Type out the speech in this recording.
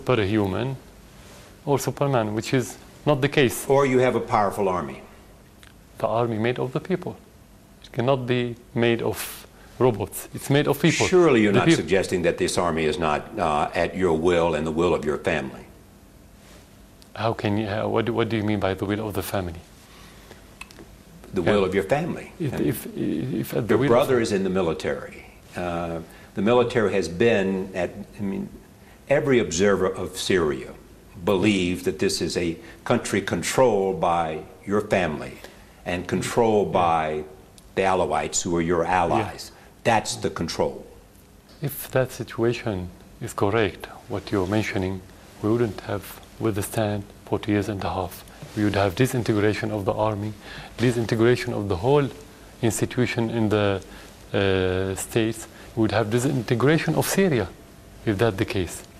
superhuman or Superman, which is not the case. Or you have a powerful army. The army made of the people. It cannot be made of robots. It's made of people. Surely you're not suggesting that this army is not at your will and the will of your family. How can you, what do you mean by the will of the family? The will of your family. If your brother is in the military. The military has been every observer of Syria believes that this is a country controlled by your family and controlled by the Alawites, who are your allies. That's the control. If that situation is correct, what you're mentioning, we wouldn't have withstand 40 years and a half. We would have disintegration of the army, disintegration of the whole institution in the states. We would have disintegration of Syria, if that's the case.